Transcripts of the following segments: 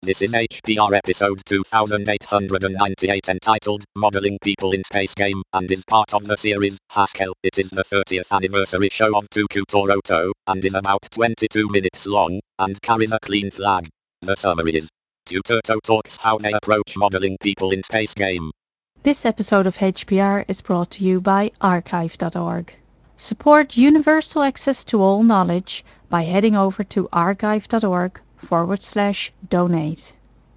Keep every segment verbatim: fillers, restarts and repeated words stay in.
This is H P R episode two thousand eight hundred ninety-eight entitled Modeling People in Space Game and is part of the series Haskell. It is the thirtieth anniversary show of two Q Toronto and is about twenty-two minutes long and carries a clean flag. The summary is Tutorto talks how they approach modeling people in space game. This episode of H P R is brought to you by archive dot org. Support universal access to all knowledge by heading over to archive dot org forward slash donate.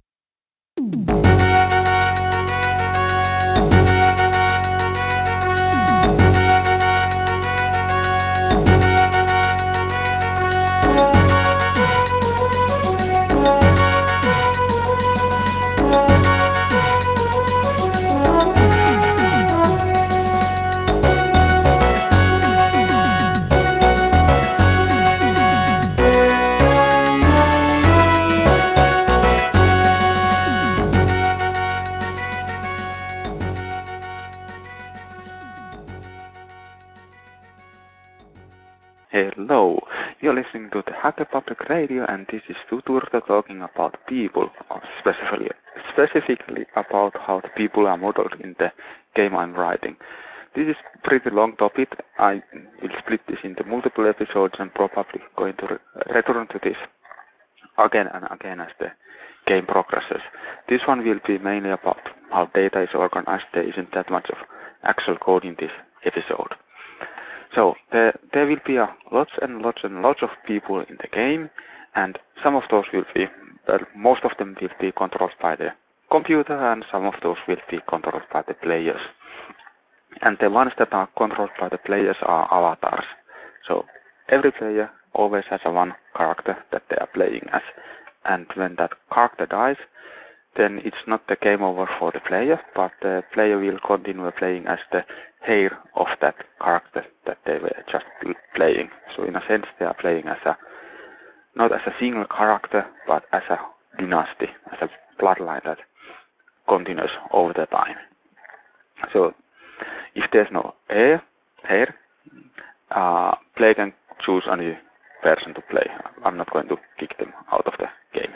Hello, you're listening to the Hacker Public Radio and this is Tuturta talking about people, or specifically, specifically about how the people are modeled in the game I'm writing. This is a pretty long topic. I will split this into multiple episodes and probably going to re- return to this again and again as the game progresses. This one will be mainly about how data is organized. There isn't that much of actual code in this episode. So there, there will be uh, lots and lots and lots of people in the game, and some of those will be, well, most of them will be controlled by the computer, and some of those will be controlled by the players. And the ones that are controlled by the players are avatars. So every player always has a one character that they are playing as, and when that character dies, then it's not the game over for the player, but the player will continue playing as the heir of that character that they were just playing. So in a sense they are playing as a, not as a single character, but as a dynasty, as a bloodline that continues over the time. So if there's no heir, heir uh, player can choose a new person to play. I'm not going to kick them out of the game.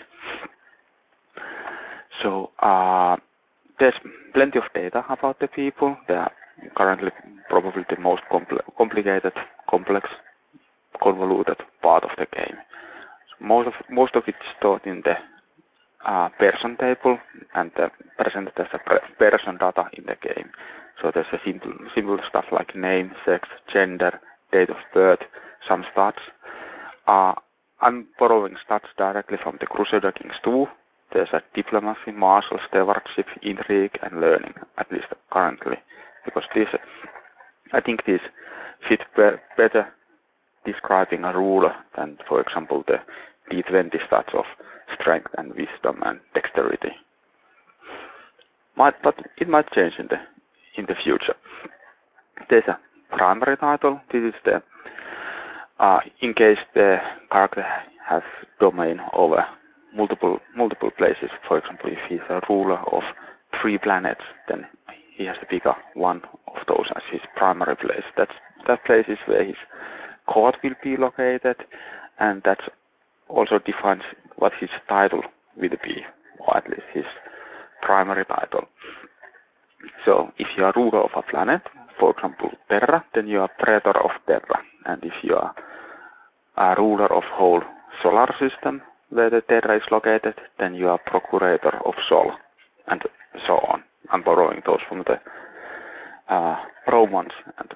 So uh, there's plenty of data about the people. They are currently probably the most compl- complicated, complex, convoluted part of the game. So most of most of it is stored in the uh, person table and uh, presented as a person data in the game. So there's a simple simple stuff like name, sex, gender, date of birth, some stats. Uh, I'm borrowing stats directly from the Crusader Kings two. There's a diplomacy, martial, stewardship, intrigue, and learning, at least currently. Because this, I think this fit be- better describing a ruler than, for example, the D twenty stats of strength and wisdom and dexterity. Might, but it might change in the in the future. There's a primary title. This is the uh, in case the character has domain over multiple multiple places. For example, if he's a ruler of three planets, then he has to pick up one of those as his primary place. That's that place is where his court will be located, and that also defines what his title will be, or at least his primary title. So if you are ruler of a planet, for example Terra, then you are praetor of Terra, and if you are a ruler of whole solar system where the Terra is located, then you are procurator of Sol, and so on. I'm borrowing those from the uh, Romans. And,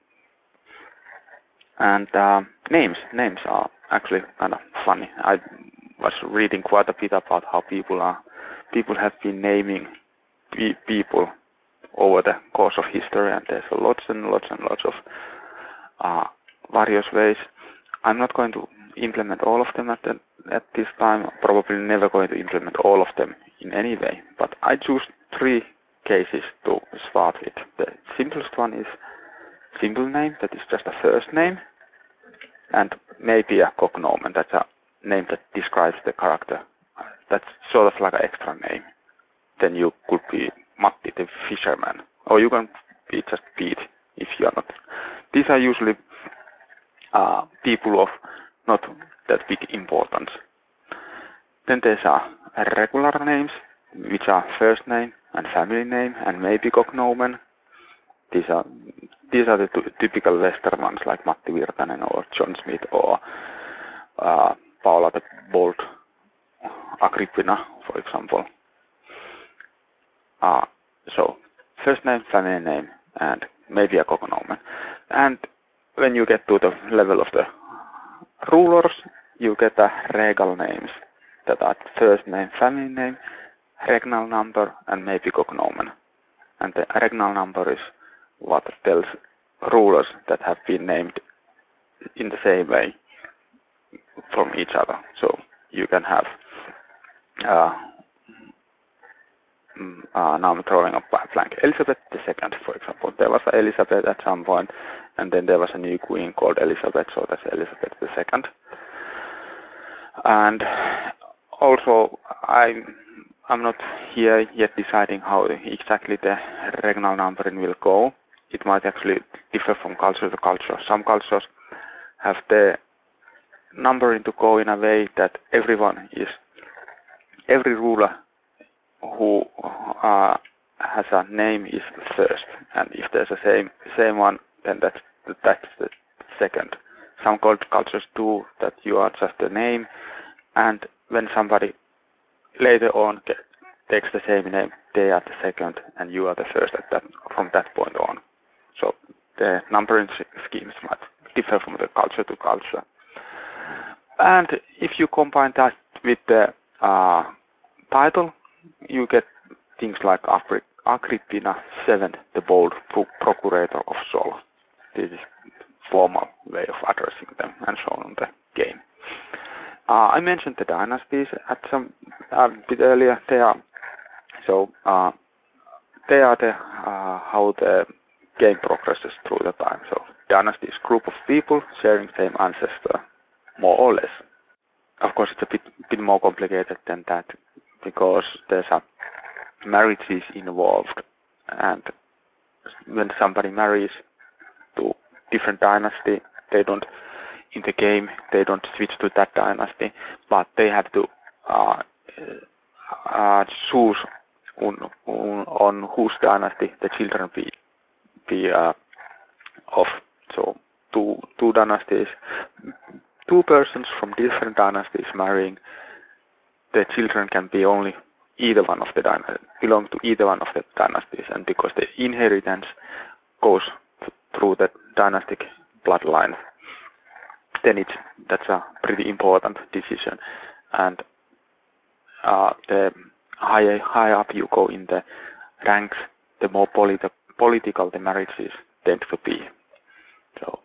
and uh, names, names are actually kind of funny. I was reading quite a bit about how people are, people have been naming pe- people over the course of history, and there's lots and lots and lots of uh, various ways. I'm not going to implement all of them at, the, at this time. I'm probably never going to implement all of them in any way. But I choose three cases to start with. The simplest one is simple name, that is just a first name, and maybe a cognomen, that's a name that describes the character. That's sort of like an extra name. Then you could be Matti the fisherman, or you can be just Pete if you are not. These are usually uh, people of not that big importance. Then there's uh, regular names, which are first name and family name and maybe cognomen. These are these are the typical Western ones like Matti Virtanen or John Smith or uh, Paula the Bold Agrippina, for example. Uh, so first name, family name, and maybe a cognomen. And when you get to the level of the rulers, you get the regal names that are first name, family name, regnal number, and maybe cognomen. And the regnal number is what tells rulers that have been named in the same way from each other. So you can have, uh, uh, now I'm drawing a blank, Elizabeth the Second, for example. There was Elizabeth at some point, and then there was a new queen called Elizabeth, so that's Elizabeth the Second. And also, I'm, I'm not here yet deciding how exactly the regnal numbering will go. It might actually differ from culture to culture. Some cultures have the numbering to go in a way that everyone is, every ruler who uh, has a name is first, and if there's a same same one, then that's that's the second. Some cultures do that you are just a name, and when somebody later on get, takes the same name, they are the second, and you are the first at that from that point on. So the numbering schemes might differ from the culture to culture. And if you combine that with the uh, title, you get things like Agrippina the Seventh, the Bold, Procurator of Sol. This is formal way of addressing them and shown on the game. Uh, I mentioned the dynasties at some a bit earlier. They are so uh, they are the uh, how the game progresses through the time. So dynasty is a group of people sharing same ancestor, more or less. Of course, it's a bit bit more complicated than that because there's a marriages involved, and when somebody marries to different dynasty, they don't in the game they don't switch to that dynasty, but they have to uh, uh, choose on, on, on whose dynasty the children be be uh, of. So two two dynasties, two persons from different dynasties marrying, the children can be only either one of the dynasties, belong to either one of the dynasties, and because the inheritance goes th through the dynastic bloodline, then it's that's a pretty important decision. And uh, the higher higher up you go in the ranks, the more politi political the marriages tend to be. So,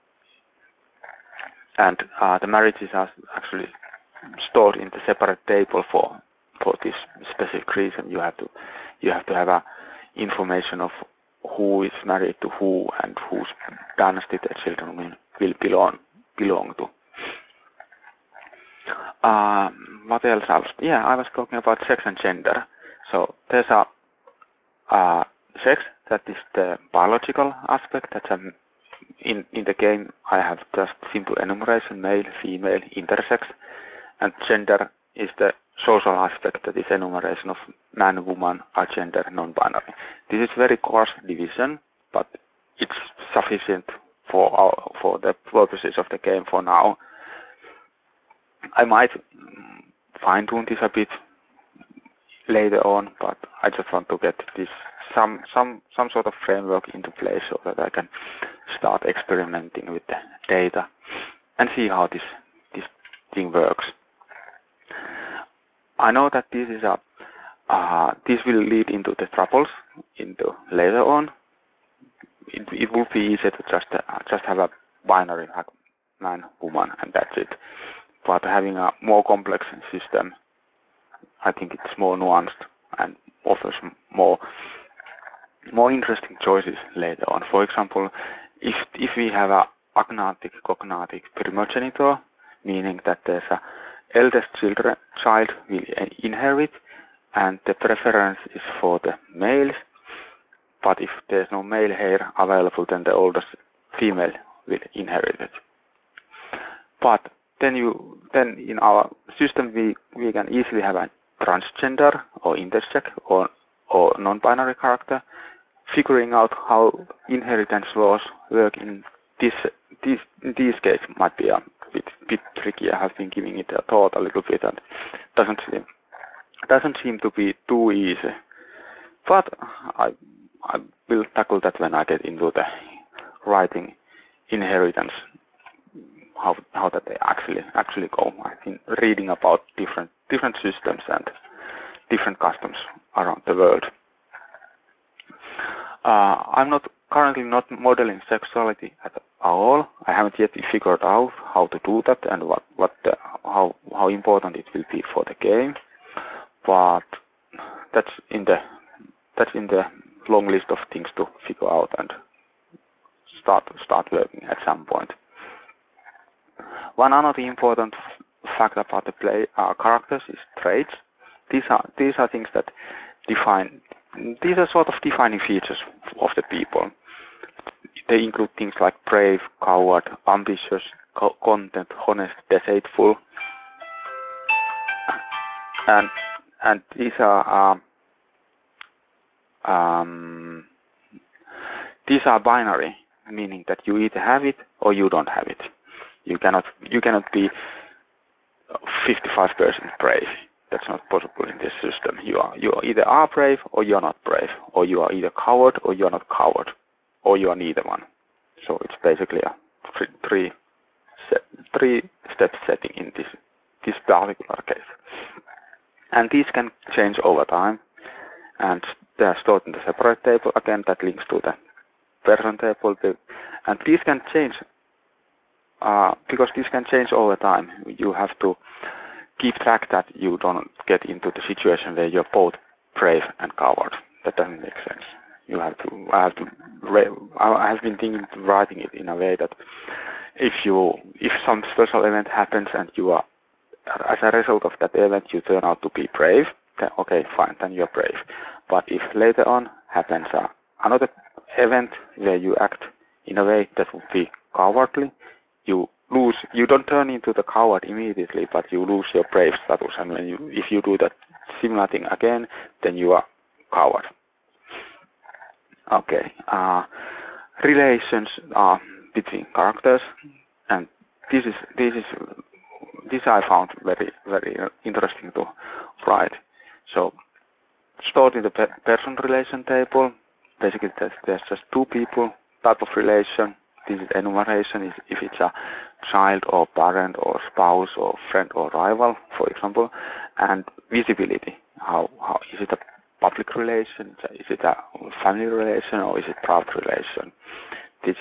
and uh, the marriages are actually stored in the separate table for for this specific reason. You have to you have to have a information of who is married to who and whose dynasty the children will, will belong belong to. Uh, what else? I was, yeah, I was talking about sex and gender. So there's a uh, sex, that is the biological aspect. That's a, in in the game I have just simple enumeration: male, female, intersex, and gender is the social aspect, that is enumeration of man, woman, or gender, non-binary. This is very coarse division, but it's sufficient for our, for the purposes of the game for now. I might fine-tune this a bit later on, but I just want to get this some some some sort of framework into place so that I can start experimenting with the data and see how this this thing works. I know that this is a uh, this will lead into the troubles into later on. It it would be easier to just uh, just have a binary like man, woman, and that's it. But having a more complex system, I think it's more nuanced and offers more more interesting choices later on. For example, if if we have a agnatic cognatic primogenitor, meaning that there's a eldest children child will inherit, and the preference is for the males. But if there's no male heir available, then the oldest female will inherit it. But then you then in our system we we can easily have a transgender or intersex or or non-binary character. Figuring out how inheritance laws work in this this in this case might be a bit bit tricky. I have been giving it a thought a little bit and doesn't seem doesn't seem to be too easy. But I I will tackle that when I get into the writing inheritance, how how that they actually actually go. I've been reading about different different systems and different customs around the world. Uh, I'm not currently not modeling sexuality at all. I haven't yet figured out how to do that and what what the, how how important it will be for the game. But that's in the that's in the long list of things to figure out and start start working at some point. One another important fact about the play uh, characters is traits. These are these are things that define. These are sort of defining features of the people. They include things like brave, coward, ambitious, co content, honest, deceitful, and and these are um, um, these are binary, meaning that you either have it or you don't have it. You cannot you cannot be fifty-five percent brave. That's not possible in this system. You are you either are brave or you are not brave, or you are either coward or you are not coward, or you are neither one. So it's basically a three three, set, three step setting in this this particular case. And these can change over time, and they are stored in the separate table again that links to the person table. And these can change uh, because these can change over time. You have to keep track that you don't get into the situation where you're both brave and coward. That doesn't make sense. You have to. I have to. I have been thinking, writing it in a way that if you, if some special event happens and you are, as a result of that event, you turn out to be brave, then okay, fine, then you're brave. But if later on happens uh, another event where you act in a way that would be cowardly, you lose. You don't turn into the coward immediately, but you lose your brave status. And when you, if you do that similar thing again, then you are coward. Okay. Uh, relations are between characters, and this is this is this I found very very interesting to write. So stored in the pe person relation table. Basically, there's, there's just two people type of relation. This is enumeration if it's a child or parent or spouse or friend or rival, for example, and visibility. How how is it a public relation? Is it a family relation or is it private relation? This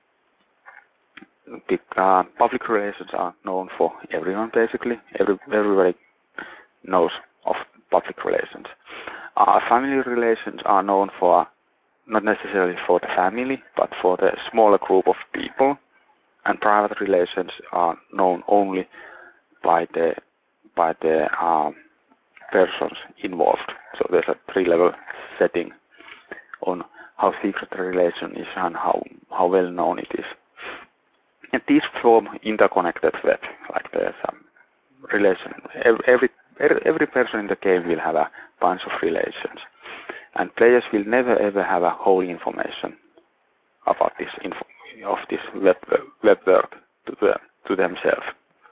big uh, public relations are known for everyone basically. Every everybody knows of public relations. Uh, family relations are known for not necessarily for the family, but for the smaller group of people, and private relations are known only by the by the um, persons involved. So there's a three-level setting on how secret the relation is and how how well known it is. And these form interconnected web. Like there's a relation. Every every every person in the game will have a bunch of relations. And players will never ever have a whole information about this info of this web web work to the, to themselves,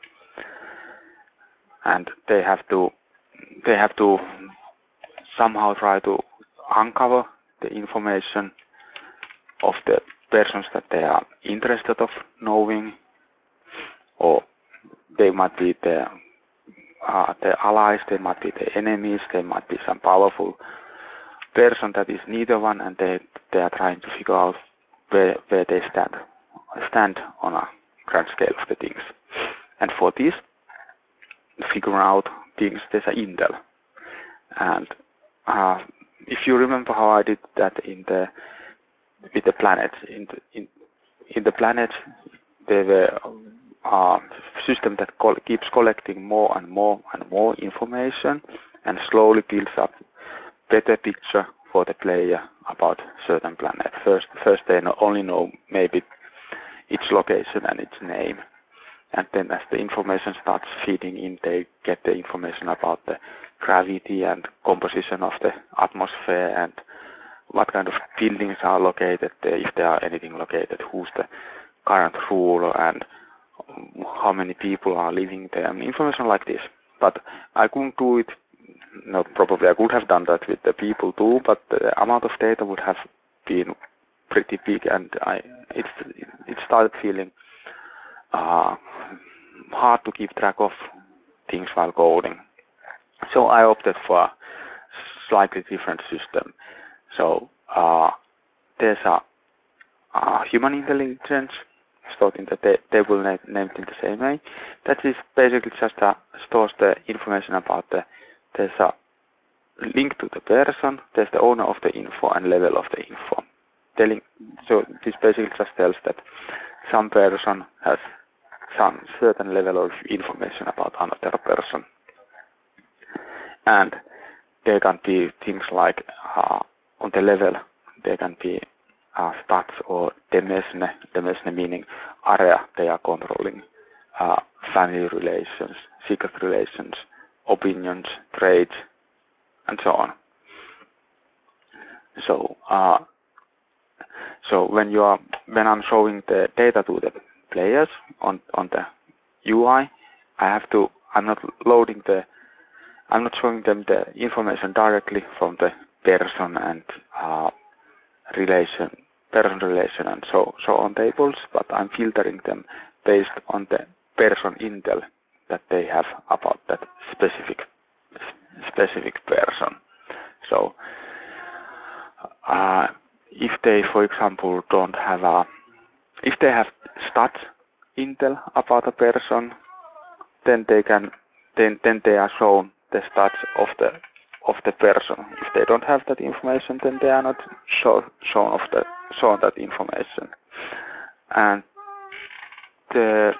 and they have to they have to somehow try to uncover the information of the persons that they are interested of knowing, or they might be the uh, the allies, they might be the enemies, they might be some powerful person that is neither one, and they they are trying to figure out where where they stand stand on a grand scale of the things. And for this, figuring out things, there's an intel. And uh, if you remember how I did that in the with the planets, in the, in in the planets, there were a system that col keeps collecting more and more and more information, and slowly builds up better picture for the player about certain planet. First, first they know, only know maybe its location and its name, and then as the information starts feeding in, they get the information about the gravity and composition of the atmosphere and what kind of buildings are located there, if there are anything located, who's the current ruler, and how many people are living there, and information like this. But I couldn't do it, no, probably I could have done that with the people too, but the amount of data would have been pretty big, and I it, it started feeling uh, hard to keep track of things while coding. So I opted for a slightly different system. So uh, there's a, a human intelligence stored in the ta table na named in the same way. That is basically just a, stores the information about the, there's a link to the person, there's the owner of the info and level of the info. Telling, so this basically just tells that some person has some certain level of information about another person. And there can be things like uh, on the level, there can be uh, stats or demesne, demesne meaning area they are controlling, uh, family relations, secret relations, opinions, trades, and so on. So, uh, so when you are, when I'm showing the data to the players on on the U I, I have to, I'm not loading the, I'm not showing them the information directly from the person and uh, relation, person relation and so so on tables, but I'm filtering them based on the person intel that they have about that specific specific person. So uh, if they, for example, don't have a, if they have stats intel about a person, then they can, then then they are shown the stats of the of the person. If they don't have that information, then they are not show, shown of the shown that information. And the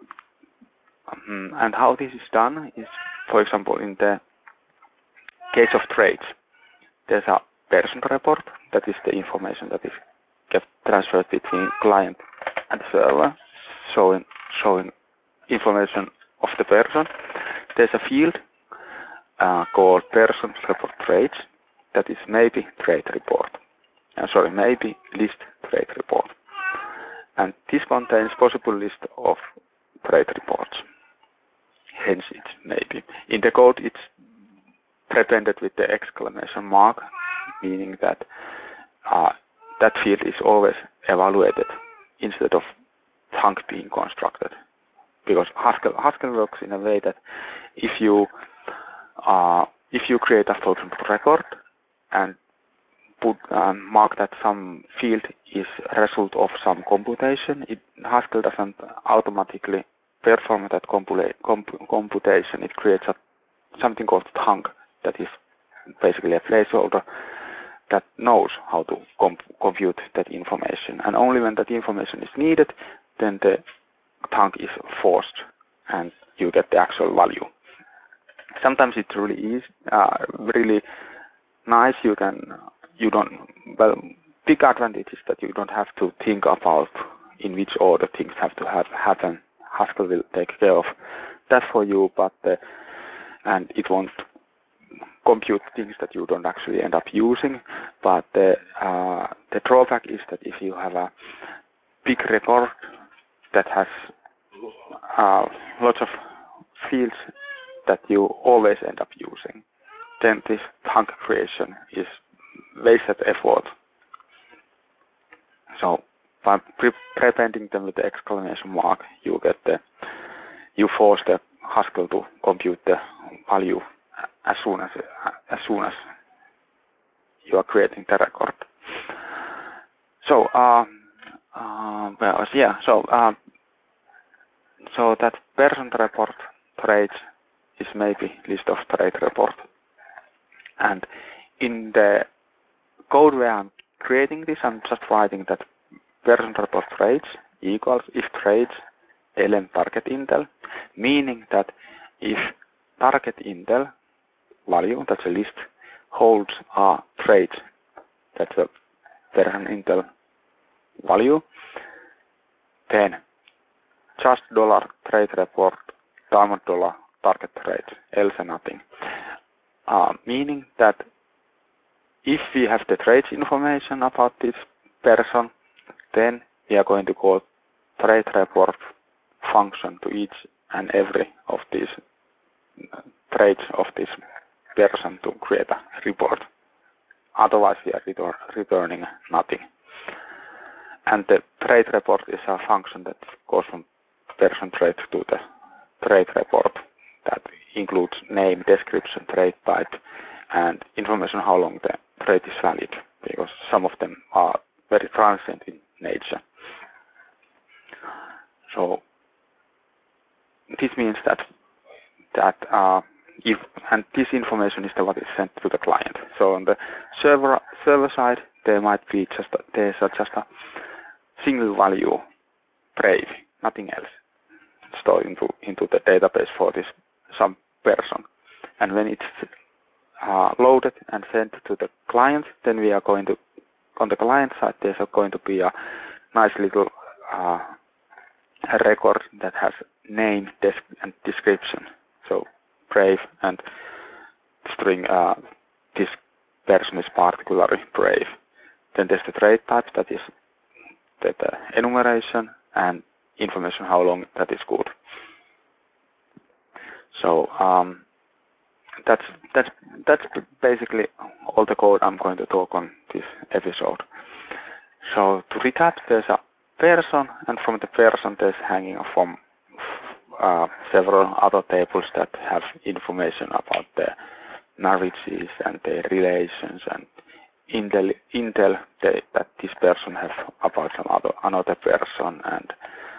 um, and how this is done is, for example, in the case of trades, there's a person report, that is the information that is kept transferred between client and server, showing showing information of the person. There's a field uh, called person report trades, that is maybe trade report. Uh, sorry, maybe list trade report. And this contains possible list of trade reports. Hence it's maybe. In the code it's prepended with the exclamation mark, meaning that uh, that field is always evaluated instead of chunk being constructed. Because Haskell, Haskell works in a way that if you uh, if you create a for example record and put um, mark that some field is a result of some computation, it, Haskell doesn't automatically perform that compula comp computation. It creates a, something called chunk that is basically a placeholder that knows how to comp compute that information, and only when that information is needed, then the chunk is forced and you get the actual value. Sometimes it really is uh, really nice. You can you don't well big advantage is that you don't have to think about in which order things have to have happen. Haskell will take care of that for you, but uh, and it won't compute things that you don't actually end up using. But the uh, the drawback is that if you have a big record that has uh, lots of fields that you always end up using, then this chunk creation is wasted effort. So by pre prepending them with the exclamation mark, you get the you force the Haskell to compute the value as soon as as soon as you are creating the record. So uh, uh, well, yeah, so uh, so that person report trades is maybe list of trade report, and in the code where I'm creating this, I'm just writing that person report trades equals if trades lm target intel, meaning that if target intel value, that's a list, holds a trade, that's a person intel value, then just dollar trade report, diamond dollar target trade, else nothing. Uh, meaning that if we have the trade information about this person, then we are going to call trade report function to each and every of these uh, trades of this person to create a report. Otherwise, we are return, returning nothing. And the trade report is a function that goes from person trade to the trade report that includes name, description, trade type, and information how long the trade is valid, because some of them are very transient in nature. So this means that that uh, if and this information is the what is sent to the client. So on the server server side, there might be just a, there's a, just a single value Brave, nothing else, stored into into the database for this some person. And when it's uh, loaded and sent to the client, then we are going to on the client side there's going to be a nice little uh, a record that has name, desk, and description. So Brave and string uh, this person is particularly Brave. Then there's the trade type that is the, the enumeration and information how long that is good. So um, that's that's that's basically all the code I'm going to talk on this episode. So to recap, there's a person, and from the person there's hanging from uh, several other tables that have information about the marriages and their relations and intel, intel they, that this person has about some other another person, and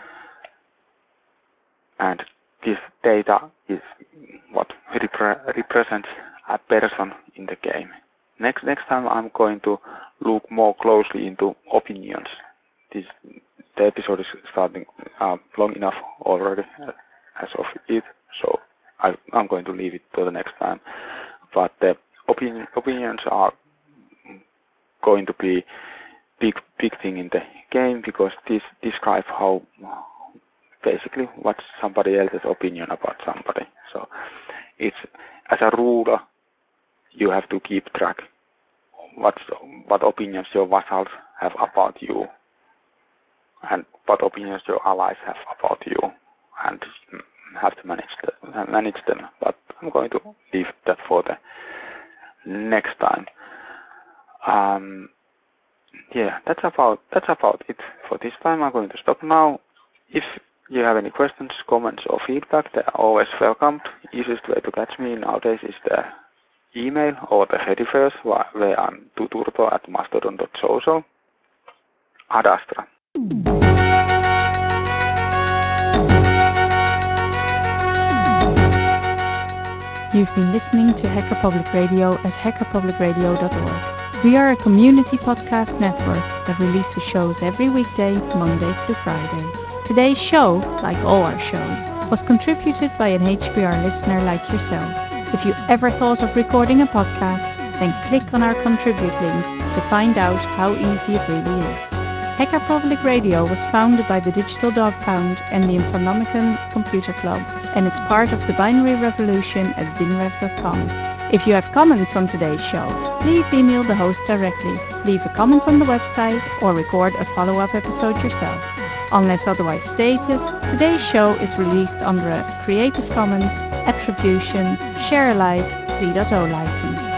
and this data is what repre represents a person in the game. Next next time I'm going to look more closely into opinions. This the episode is starting uh, long enough already uh, as of it, so I, I'm going to leave it to the next time. But the opinion, opinions are going to be big big thing in the game, because this describe how basically what's somebody else's opinion about somebody. So it's as a ruler you have to keep track what what opinions your vassals have about you and what opinions your allies have about you, and have to manage the, manage them. But I'm going to leave that for the next time. Um, yeah, that's about that's about it for this time. I'm going to stop now. If you have any questions, comments, or feedback, they are always welcomed. Easiest way to catch me nowadays is the email or the Fediverse, where I'm tuturto at mastodon dot social. Ad astra. You've been listening to Hacker Public Radio at hacker public radio dot org. We are a community podcast network that releases shows every weekday, Monday through Friday. Today's show, like all our shows, was contributed by an H P R listener like yourself. If you ever thought of recording a podcast, then click on our contribute link to find out how easy it really is. Hacker Public Radio was founded by the Digital Dog Pound and the Infonomicon Computer Club, and is part of the binary revolution at binrev dot com. If you have comments on today's show, please email the host directly, leave a comment on the website, or record a follow-up episode yourself. Unless otherwise stated, today's show is released under a Creative Commons Attribution Share Alike three point oh license.